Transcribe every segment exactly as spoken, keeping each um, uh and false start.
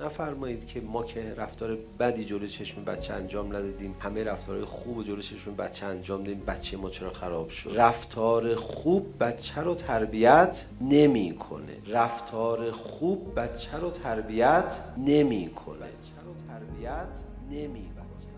نفرمایید که ما که رفتار بدی جلوی چشم بچه انجام ندادیم، همه رفتارهای خوب جلوی چشم بچه انجام دادیم، بچه ما چرا خراب شد؟ رفتار خوب بچه رو تربیت نمیکنه. رفتار خوب بچه رو تربیت نمیکنه. بچه رو تربیت نمیکنه.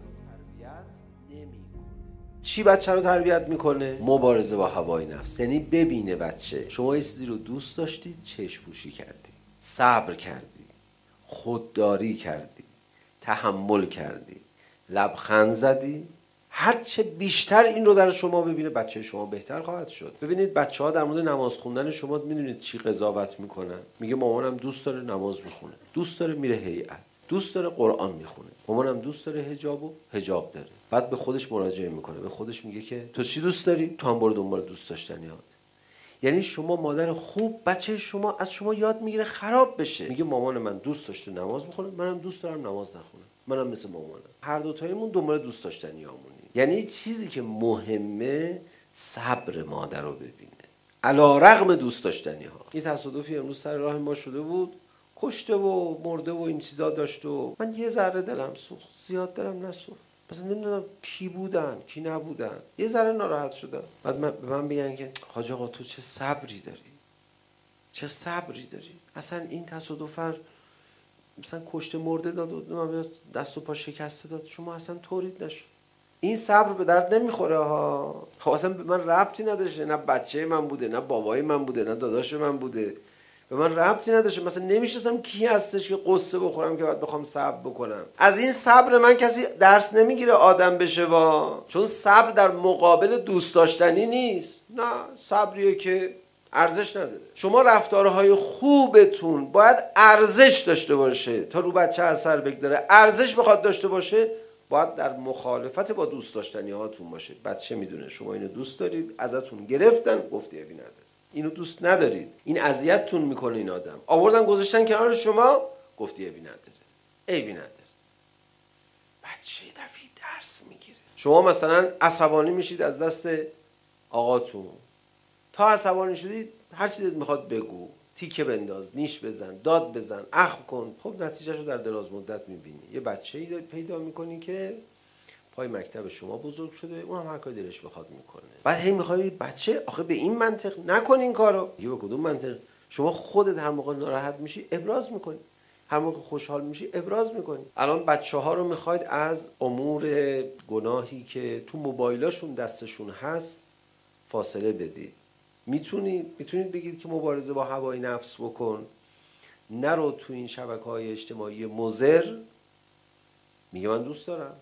چی بچه رو تربیت میکنه؟ مبارزه با هوای نفس. یعنی ببینه بچه شما یه چیزی رو دوست داشتید، چشم پوشی کردی، صبر کردی، خودداری کردی، تحمل کردی، لبخند زدی. هرچه بیشتر این رو در شما ببینه بچه شما بهتر خواهد شد. ببینید بچه ها در مورد نماز خوندن شما میدونید چی قضاوت میکنن؟ میگه مامانم دوست داره نماز میخونه، دوست داره میره هیئت، دوست داره قرآن میخونه، مامانم دوست داره حجاب و حجاب داره. بعد به خودش مراجعه میکنه، به خودش میگه که تو چی دوست داری؟ تو هم برو دنبال دوست داشتنیات. یعنی شما مادر خوب بچه شما از شما یاد میگیره خراب بشه. میگه مامان من دوست داشته نماز بخونه، منم دوست دارم نماز نخونم، منم مثل مامانم. هر دو تایمون دنبال دوست داشتنیامونیم. یعنی چیزی که مهمه صبر مادر رو ببینه علی رغم دوست داشتنی ها. یه تصادفی امروز سر راه ما شده بود، کشته و مرده و این چیزا داشت و من یه ذره دلم سوخت، زیاد دلم نسوخت. مثلا نمیدونم کی بودن کی نبودن، یه ذره ناراحت شدم. بعد من به من میگن که حاج آقا تو چه صبری داری، چه صبری داری. اصلا این تصادفر مثلا کشته مرده داد و دست و پا شکسته داد، شما اصلا طوریت نشد. این صبر به درد نمیخوره ها. خب اصلا به من ربطی نداشته، نه بچه من بوده، نه بابای من بوده، نه داداش من بوده، به من ربطی نداشته. مثلا نمیشناسم کی هستش که قصه بخورم که باید بخوام صبر بکنم. از این صبر من کسی درس نمیگیره آدم بشه وا. چون صبر در مقابل دوست داشتنی نیست. نه، صبریه که ارزش نداره. شما رفتارهای خوبتون باید ارزش داشته باشه تا رو بچه اثر بگذاره. ارزش بخواد داشته باشه باید در مخالفت با دوست داشتنی هاتون باشه. بچه میدونه شما اینو دوست دارید، ازتون گرفتن، گفتی ابی نداره. اینو دوست ندارید، این اذیتتون میکنه، این آدم آوردن گذاشتن کنار شما، گفتی ابی نداره، ابی نداره. بچه دفعه درس میگیره. شما مثلا عصبانی میشید از دست آقاتون، تا عصبانی شدید هر چی دلت میخواد بگو، تیکه بنداز، نیش بزن، داد بزن، اخم کن. خب نتیجهشو در دراز مدت میبینی. یه بچه‌ای پیدا میکنی که پای مکتب شما بزرگ شده، اونم هر کاری دلش بخواد میکنه. بعد هی میخوای بچه آخه به این منطق نکن این کارو. یه به کدوم منطق؟ شما خودت هر موقع ناراحت میشی ابراز میکنی، هر موقع خوشحال میشی ابراز میکنی. الان بچه‌ها رو میخواید از امور گناهی که تو موبایلاشون دستشون هست فاصله بدید. میتونید میتونید بگید که مبارزه با هوای نفس بکن، نرو تو این شبکه‌های اجتماعی مضر. میگه من دوست دارم.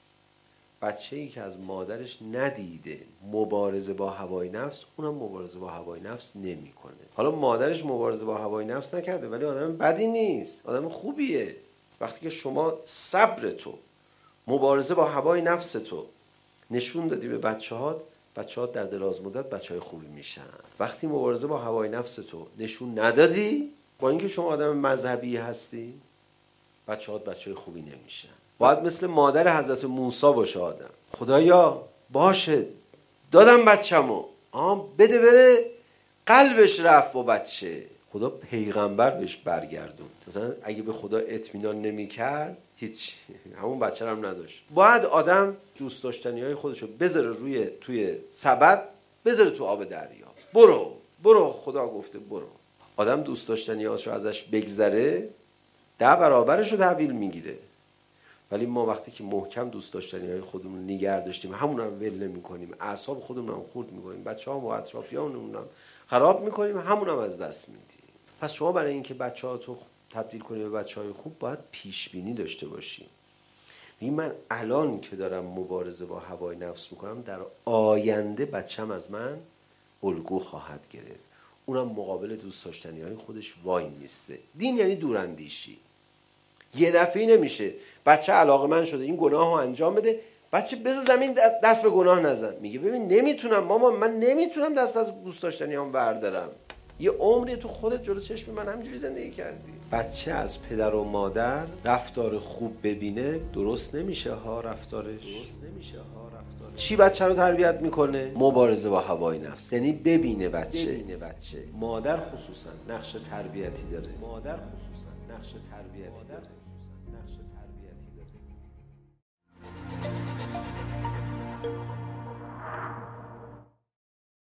بچه‌ای که از مادرش ندیده مبارزه با هوای نفس، اونم مبارزه با هوای نفس نمیکنه. حالا مادرش مبارزه با هوای نفس نکرده ولی آدم بدی نیست، آدم خوبیه. وقتی که شما صبر تو، مبارزه با هوای نفس تو نشون دادی به بچه‌هات، بچه‌ها در دراز مدت بچه‌های خوبی میشن. وقتی مبارزه با هوای نفس تو نشون ندادی، با اینکه شما آدم مذهبی هستی، بچه‌ها بچه‌های خوبی نمیشن. باید مثل مادر حضرت موسی باشه آدم. خدایا باشه دادم بچه‌مو، آم بده بره. قلبش رفت با بچه. خدا پیغمبر بهش برگردون. مثلا اگه به خدا اطمینان نمی‌کرد هیچ، همون بچه هم نداشت. باید آدم دوست داشتنی‌های خودشو بذاره روی توی سبد، بذاره تو آب دریا. برو برو خدا گفته برو. آدم دوست داشتنی‌هاشو ازش بگذره، ده برابرشو تحویل میگیره. ولی ما وقتی که محکم دوست داشتنی‌های خودمون نگه داشتیم، همون هم ول نمی‌کنیم، اعصاب خودمون هم خورد می‌کنیم، بچه‌ها و اطرافیانمون هم خراب می‌کنیم، همون هم از دست میدیم. پس شما برای اینکه بچه‌هاتو تبدیل کنی به بچه‌های خوب باید پیش بینی داشته باشی. میگم من الان که دارم مبارزه با هوای نفس میکنم، در آینده بچه‌م از من الگو خواهد گرفت. اونم مقابل دوست داشتنی‌های خودش وای میسته. دین یعنی دوراندیشی. یه دفعه نمیشه بچه علاقه‌مند شده این گناهو انجام بده، بچه بذار زمین دست به گناه نزن. میگه ببین نمیتونم مامان، من نمیتونم دست از دوست داشتنیام بردارم. یه عمری تو خودت جلو چشم من همینجوری زندگی کردی. بچه از پدر و مادر رفتار خوب ببینه، درست نمیشه ها رفتارش، درست نمیشه ها رفتارش. چی بچه رو تربیت میکنه؟ مبارزه با هوای نفس. یعنی ببینه بچه ببینه بچه مادر خصوصا نقش تربیتی داره. مادر خصوصا نقش تربیتی داره. نقش تربیتی